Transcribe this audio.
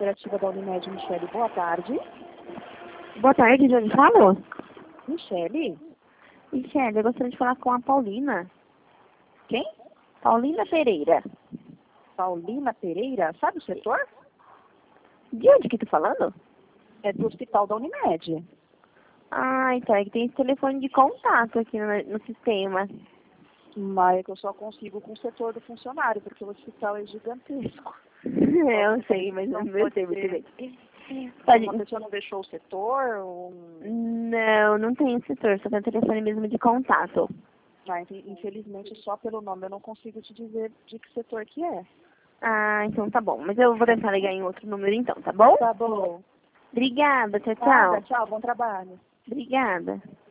cooperativa da Unimed, Michele. Boa tarde. Boa tarde, de onde falo? Michele? Michele, eu gostaria de falar com a Paulina. Quem? Paulina Pereira. Paulina Pereira? Sabe o setor? De onde que tu falando? É do hospital da Unimed. Ah, então é que tem esse telefone de contato aqui no sistema. Mas é que eu só consigo com o setor do funcionário, porque o hospital é gigantesco. Eu sei, mas não sei muito bem. Pode... Uma pessoa não deixou o setor? Ou... Não tem esse setor, só tem o telefone mesmo de contato. Ah, infelizmente, só pelo nome eu não consigo te dizer de que setor que é. Ah, então tá bom. Mas eu vou tentar ligar em outro número então, tá bom? Tá bom. Obrigada, tchau, tchau. Nada, tchau, bom trabalho. Obrigada.